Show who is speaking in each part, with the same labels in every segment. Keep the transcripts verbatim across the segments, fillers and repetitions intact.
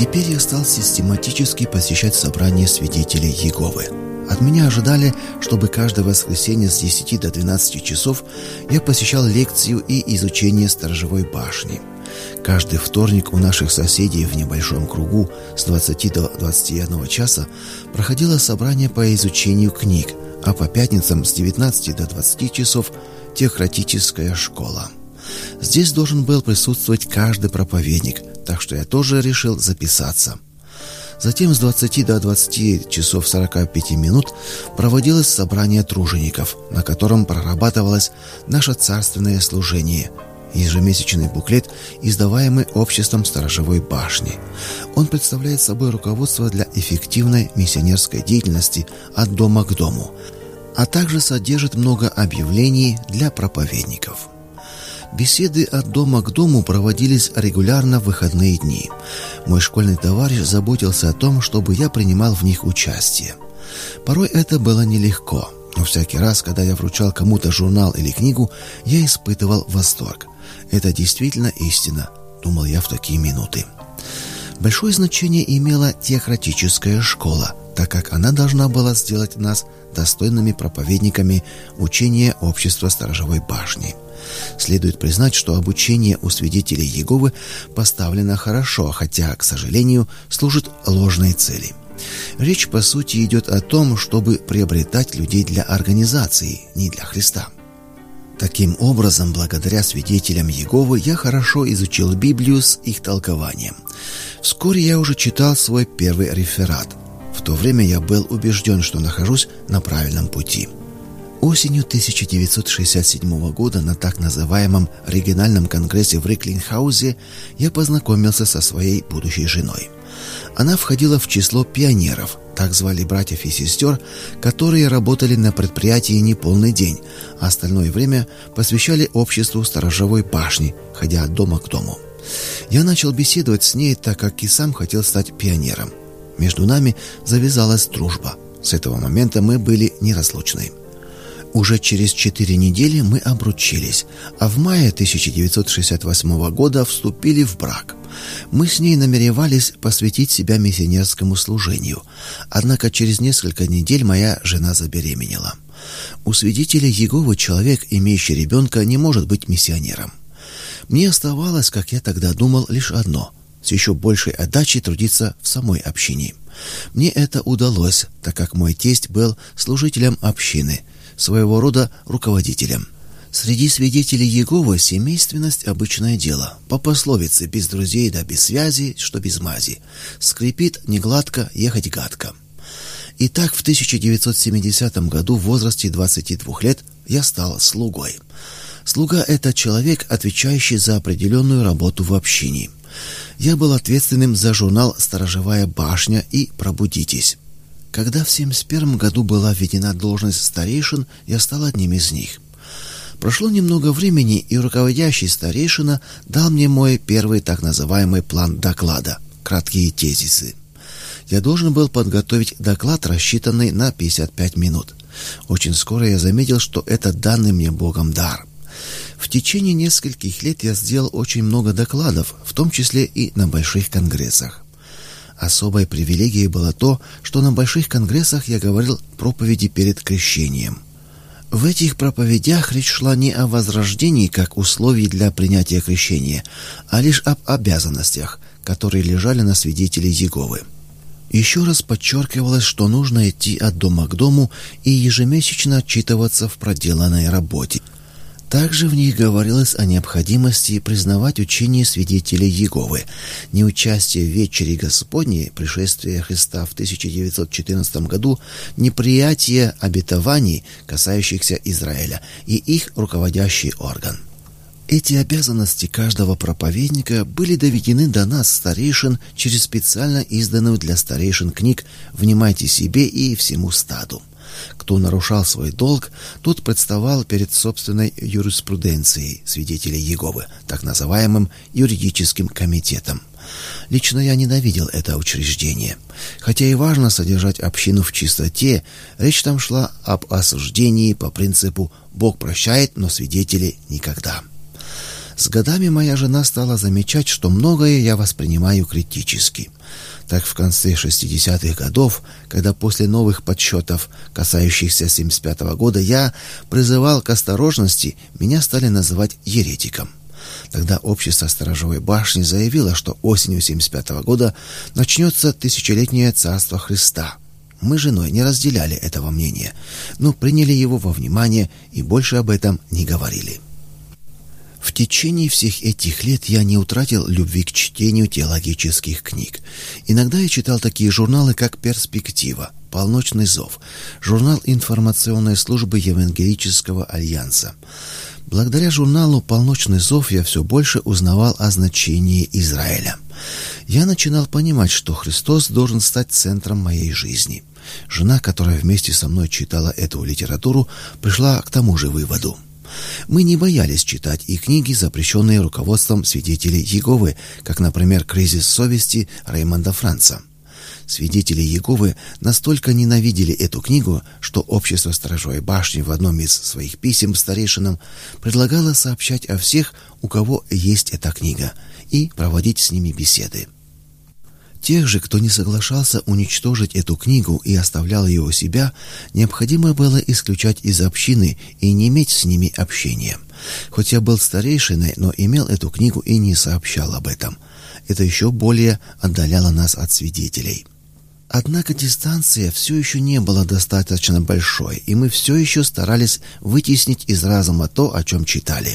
Speaker 1: Теперь я стал систематически посещать собрания свидетелей Иеговы. От меня ожидали, чтобы каждое воскресенье с десяти до двенадцати часов я посещал лекцию и изучение сторожевой башни. Каждый вторник у наших соседей в небольшом кругу с двадцати до двадцати одного часа проходило собрание по изучению книг, а по пятницам с девятнадцати до двадцати часов теократическая школа. Здесь должен был присутствовать каждый проповедник, так что я тоже решил записаться. Затем с двадцати до двадцати часов сорока пяти минут проводилось собрание тружеников, на котором прорабатывалось наше царственное служение, ежемесячный буклет, издаваемый обществом сторожевой башни. Он представляет собой руководство для эффективной миссионерской деятельности от дома к дому, а также содержит много объявлений для проповедников. Беседы от дома к дому проводились регулярно в выходные дни. Мой школьный товарищ заботился о том, чтобы я принимал в них участие. Порой это было нелегко, но всякий раз, когда я вручал кому-то журнал или книгу, я испытывал восторг. Это действительно истина, думал я в такие минуты. Большое значение имела теократическая школа, так как она должна была сделать нас достойными проповедниками учения общества сторожевой башни. Следует признать, что обучение у свидетелей Иеговы поставлено хорошо, хотя, к сожалению, служит ложной цели. Речь, по сути, идет о том, чтобы приобретать людей для организации, не для Христа. Таким образом, благодаря свидетелям Иеговы я хорошо изучил Библию с их толкованием. Вскоре я уже читал свой первый реферат. В то время я был убежден, что нахожусь на правильном пути. Осенью тысяча девятьсот шестьдесят седьмого года на так называемом региональном конгрессе в Реклинхаузе я познакомился со своей будущей женой. Она входила в число пионеров, так звали братьев и сестер, которые работали на предприятии не полный день, а остальное время посвящали обществу сторожевой башни, ходя от дома к дому. Я начал беседовать с ней, так как и сам хотел стать пионером. Между нами завязалась дружба. С этого момента мы были неразлучны. Уже через четыре недели мы обручились, а в мае тысяча девятьсот шестьдесят восьмого года вступили в брак. Мы с ней намеревались посвятить себя миссионерскому служению, однако через несколько недель моя жена забеременела. У свидетелей Иеговы человек, имеющий ребенка, не может быть миссионером. Мне оставалось, как я тогда думал, лишь одно – с еще большей отдачей трудиться в самой общине. Мне это удалось, так как мой тесть был служителем общины, своего рода руководителем. Среди свидетелей Иеговы семейственность – обычное дело. По пословице «без друзей да без связи, что без мази». Скрипит не гладко, ехать гадко. Итак, в тысяча девятьсот семидесятом году в возрасте двадцати двух лет я стал слугой. Слуга – это человек, отвечающий за определенную работу в общине. Я был ответственным за журнал «Сторожевая башня» и «Пробудитесь». Когда в семьдесят первом году была введена должность старейшин, я стал одним из них. Прошло немного времени, и руководящий старейшина дал мне мой первый так называемый план доклада – краткие тезисы. Я должен был подготовить доклад, рассчитанный на пятьдесят пять минут. Очень скоро я заметил, что это данный мне Богом дар. В течение нескольких лет я сделал очень много докладов, в том числе и на больших конгрессах. Особой привилегией было то, что на больших конгрессах я говорил проповеди перед крещением. В этих проповедях речь шла не о возрождении как условии для принятия крещения, а лишь об обязанностях, которые лежали на свидетелей Иеговы. Еще раз подчеркивалось, что нужно идти от дома к дому и ежемесячно отчитываться в проделанной работе. Также в них говорилось о необходимости признавать учение свидетелей Иеговы, неучастие в вечере Господней, пришествия Христа в тысяча девятьсот четырнадцатом году, неприятие обетований, касающихся Израиля, и их руководящий орган. Эти обязанности каждого проповедника были доведены до нас, старейшин, через специально изданную для старейшин книг «Внимайте себе и всему стаду». Кто нарушал свой долг, тот представал перед собственной юриспруденцией свидетелей Иеговы, так называемым юридическим комитетом. Лично я ненавидел это учреждение. Хотя и важно содержать общину в чистоте, речь там шла об осуждении по принципу «Бог прощает, но свидетели никогда». С годами моя жена стала замечать, что многое я воспринимаю критически. Так в конце шестидесятых годов, когда после новых подсчетов, касающихся семьдесят пятого года, я призывал к осторожности, меня стали называть еретиком. Тогда общество Сторожевой башни заявило, что осенью семьдесят пятого года начнется тысячелетнее царство Христа. Мы с женой не разделяли этого мнения, но приняли его во внимание и больше об этом не говорили. В течение всех этих лет я не утратил любви к чтению теологических книг. Иногда я читал такие журналы, как «Перспектива», «Полночный зов», журнал информационной службы Евангелического альянса. Благодаря журналу «Полночный зов» я все больше узнавал о значении Израиля. Я начинал понимать, что Христос должен стать центром моей жизни. Жена, которая вместе со мной читала эту литературу, пришла к тому же выводу. Мы не боялись читать и книги, запрещенные руководством свидетелей Иеговы, как, например, «Кризис совести» Реймонда Франца. Свидетели Иеговы настолько ненавидели эту книгу, что общество Сторожевой башни в одном из своих писем старейшинам предлагало сообщать о всех, у кого есть эта книга, и проводить с ними беседы. Тех же, кто не соглашался уничтожить эту книгу и оставлял ее у себя, необходимо было исключать из общины и не иметь с ними общения. Хоть я был старейшиной, но имел эту книгу и не сообщал об этом. Это еще более отдаляло нас от свидетелей. Однако дистанция все еще не была достаточно большой, и мы все еще старались вытеснить из разума то, о чем читали.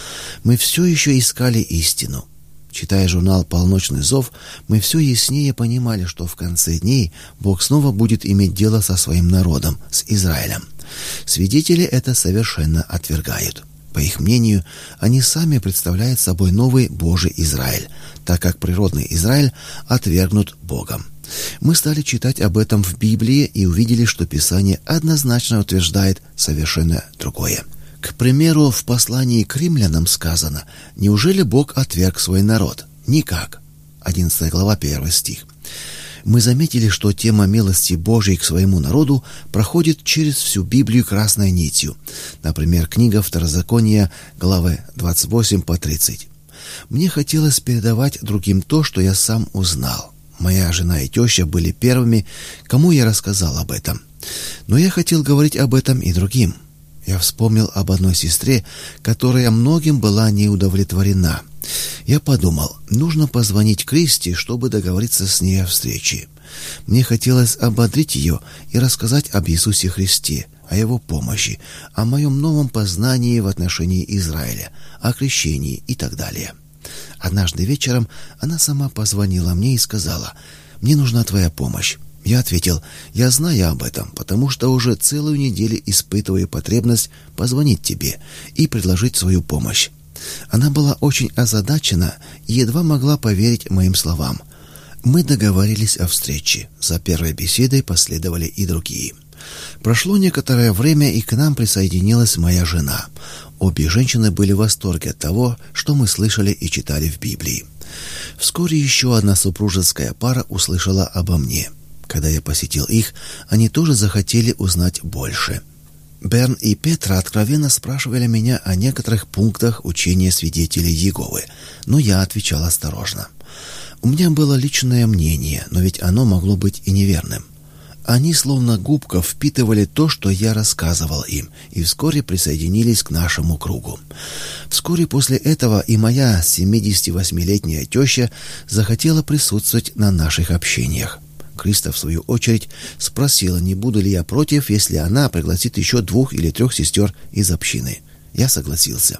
Speaker 1: Мы все еще искали истину. Читая журнал «Полночный зов», мы все яснее понимали, что в конце дней Бог снова будет иметь дело со своим народом, с Израилем. Свидетели это совершенно отвергают. По их мнению, они сами представляют собой новый Божий Израиль, так как природный Израиль отвергнут Богом. Мы стали читать об этом в Библии и увидели, что Писание однозначно утверждает совершенно другое. К примеру, в послании к римлянам сказано: «Неужели Бог отверг свой народ? Никак». одиннадцатая глава, первый стих. Мы заметили, что тема милости Божией к своему народу проходит через всю Библию красной нитью. Например, книга Второзакония, главы двадцать восемь по тридцать. Мне хотелось передавать другим то, что я сам узнал. Моя жена и теща были первыми, кому я рассказал об этом. Но я хотел говорить об этом и другим. Я вспомнил об одной сестре, которая многим была не удовлетворена. Я подумал, нужно позвонить Кристи, чтобы договориться с ней о встрече. Мне хотелось ободрить ее и рассказать об Иисусе Христе, о Его помощи, о моем новом познании в отношении Израиля, о крещении и так далее. Однажды вечером она сама позвонила мне и сказала: «Мне нужна твоя помощь». Я ответил: «Я знаю об этом, потому что уже целую неделю испытываю потребность позвонить тебе и предложить свою помощь». Она была очень озадачена и едва могла поверить моим словам. Мы договорились о встрече. За первой беседой последовали и другие. Прошло некоторое время, и к нам присоединилась моя жена. Обе женщины были в восторге от того, что мы слышали и читали в Библии. Вскоре еще одна супружеская пара услышала обо мне. Когда я посетил их, они тоже захотели узнать больше. Берн и Петра откровенно спрашивали меня о некоторых пунктах учения свидетелей Иеговы, но я отвечал осторожно. У меня было личное мнение, но ведь оно могло быть и неверным. Они словно губка впитывали то, что я рассказывал им, и вскоре присоединились к нашему кругу. Вскоре после этого и моя семидесятивосьмилетняя теща захотела присутствовать на наших общениях. Криста, в свою очередь, спросила, не буду ли я против, если она пригласит еще двух или трех сестер из общины. Я согласился.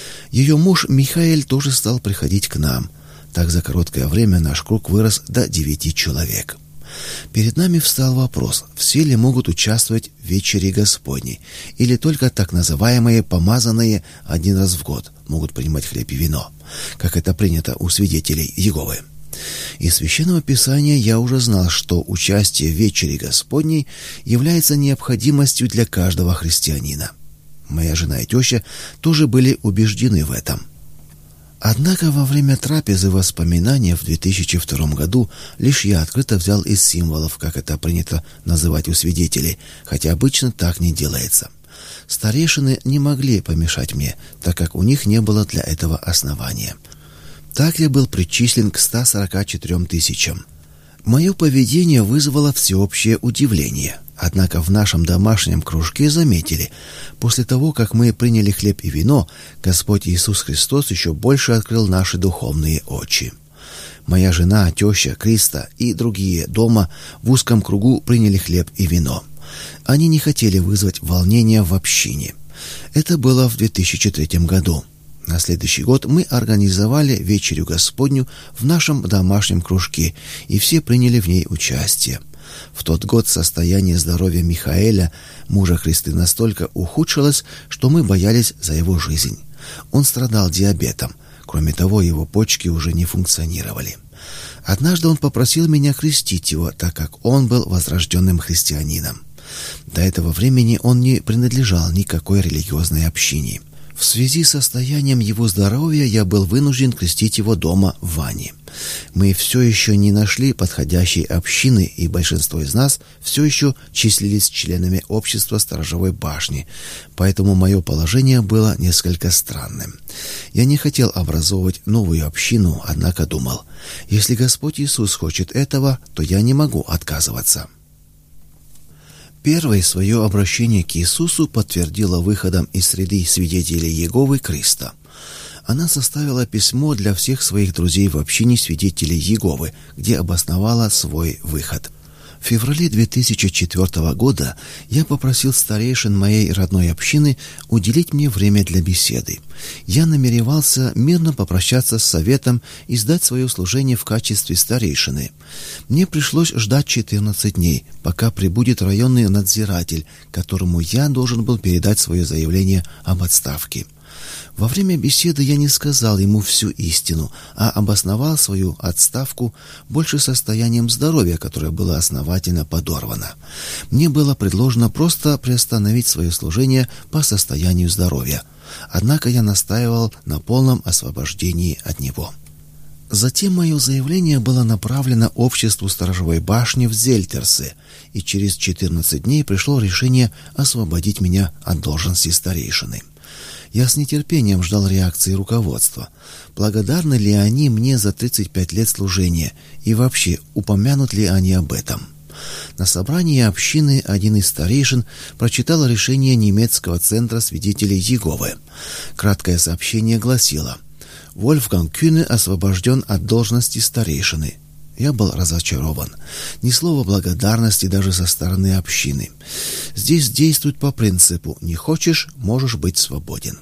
Speaker 1: Ее муж Михаэль тоже стал приходить к нам. Так за короткое время наш круг вырос до девяти человек. Перед нами встал вопрос, все ли могут участвовать в вечере Господней, или только так называемые помазанные один раз в год могут принимать хлеб и вино, как это принято у свидетелей Иеговы. Из Священного Писания я уже знал, что участие в вечере Господней является необходимостью для каждого христианина. Моя жена и теща тоже были убеждены в этом. Однако во время трапезы воспоминания в две тысячи втором году лишь я открыто взял из символов, как это принято называть у свидетелей, хотя обычно так не делается. Старейшины не могли помешать мне, так как у них не было для этого основания. Так я был причислен к ста сорока четырем тысячам. Мое поведение вызвало всеобщее удивление. Однако в нашем домашнем кружке заметили, после того, как мы приняли хлеб и вино, Господь Иисус Христос еще больше открыл наши духовные очи. Моя жена, теща, Криста и другие дома в узком кругу приняли хлеб и вино. Они не хотели вызвать волнения в общине. Это было в две тысячи третьем году. На следующий год мы организовали вечерю Господню в нашем домашнем кружке, и все приняли в ней участие. В тот год состояние здоровья Михаэля, мужа Христы, настолько ухудшилось, что мы боялись за его жизнь. Он страдал диабетом. Кроме того, его почки уже не функционировали. Однажды он попросил меня крестить его, так как он был возрожденным христианином. До этого времени он не принадлежал никакой религиозной общине. В связи с состоянием его здоровья я был вынужден крестить его дома в Ване. Мы все еще не нашли подходящей общины, и большинство из нас все еще числились членами общества Сторожевой башни, поэтому мое положение было несколько странным. Я не хотел образовывать новую общину, однако думал, если Господь Иисус хочет этого, то я не могу отказываться. Первое свое обращение к Иисусу подтвердила выходом из среды свидетелей Иеговы Криста. Она составила письмо для всех своих друзей в общине свидетелей Иеговы, где обосновала свой выход. В феврале две тысячи четвёртого года я попросил старейшин моей родной общины уделить мне время для беседы. Я намеревался мирно попрощаться с советом и сдать свое служение в качестве старейшины. Мне пришлось ждать четырнадцать дней, пока прибудет районный надзиратель, которому я должен был передать свое заявление об отставке. Во время беседы я не сказал ему всю истину, а обосновал свою отставку больше состоянием здоровья, которое было основательно подорвано. Мне было предложено просто приостановить свое служение по состоянию здоровья. Однако я настаивал на полном освобождении от него. Затем мое заявление было направлено обществу Сторожевой башни в Зельтерсе, и через четырнадцать дней пришло решение освободить меня от должности старейшины. Я с нетерпением ждал реакции руководства. Благодарны ли они мне за тридцать пять лет служения, и вообще упомянут ли они об этом? На собрании общины один из старейшин прочитал решение немецкого центра свидетелей Иеговы. Краткое сообщение гласило: «Вольфганг Кюне освобожден от должности старейшины». Я был разочарован. Ни слова благодарности даже со стороны общины. Здесь действует по принципу «не хочешь, можешь быть свободен».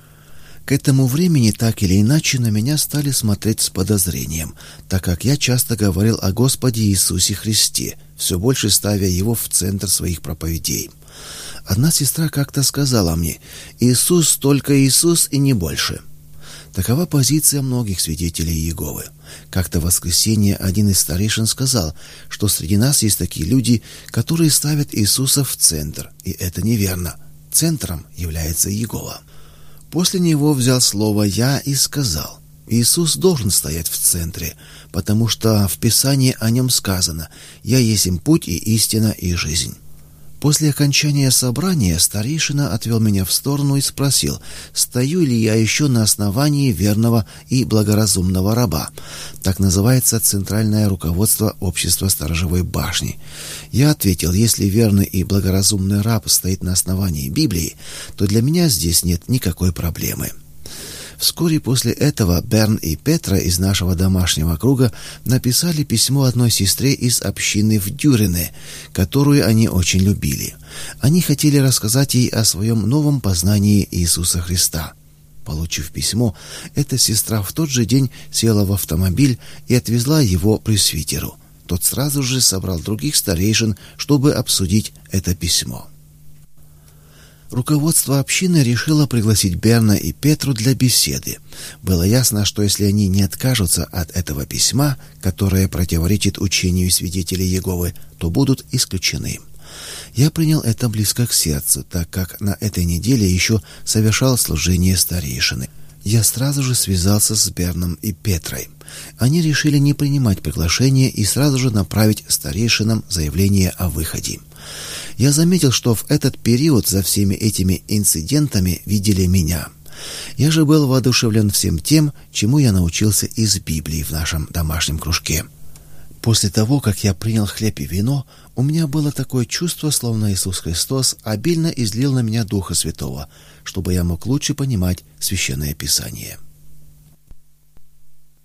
Speaker 1: К этому времени так или иначе на меня стали смотреть с подозрением, так как я часто говорил о Господе Иисусе Христе, все больше ставя Его в центр своих проповедей. Одна сестра как-то сказала мне: «Иисус только Иисус и не больше». Такова позиция многих свидетелей Иеговы. Как-то в воскресенье один из старейшин сказал, что среди нас есть такие люди, которые ставят Иисуса в центр, и это неверно. Центром является Иегова. После него взял слово я и сказал: Иисус должен стоять в центре, потому что в Писании о нем сказано: «Я есть им путь и истина и жизнь». После окончания собрания старейшина отвел меня в сторону и спросил, стою ли я еще на основании верного и благоразумного раба. Так называется центральное руководство общества Сторожевой башни. Я ответил: если верный и благоразумный раб стоит на основании Библии, то для меня здесь нет никакой проблемы. Вскоре после этого Берн и Петра из нашего домашнего круга написали письмо одной сестре из общины в Дюрене, которую они очень любили. Они хотели рассказать ей о своем новом познании Иисуса Христа. Получив письмо, эта сестра в тот же день села в автомобиль и отвезла его пресвитеру. Тот сразу же собрал других старейшин, чтобы обсудить это письмо. Руководство общины решило пригласить Берна и Петру для беседы. Было ясно, что если они не откажутся от этого письма, которое противоречит учению свидетелей Иеговы, то будут исключены. Я принял это близко к сердцу, так как на этой неделе еще совершал служение старейшины. Я сразу же связался с Берном и Петрой. Они решили не принимать приглашение и сразу же направить старейшинам заявление о выходе. Я заметил, что в этот период за всеми этими инцидентами видели меня. Я же был воодушевлен всем тем, чему я научился из Библии в нашем домашнем кружке. После того, как я принял хлеб и вино, у меня было такое чувство, словно Иисус Христос обильно излил на меня Духа Святого, чтобы я мог лучше понимать Священное Писание.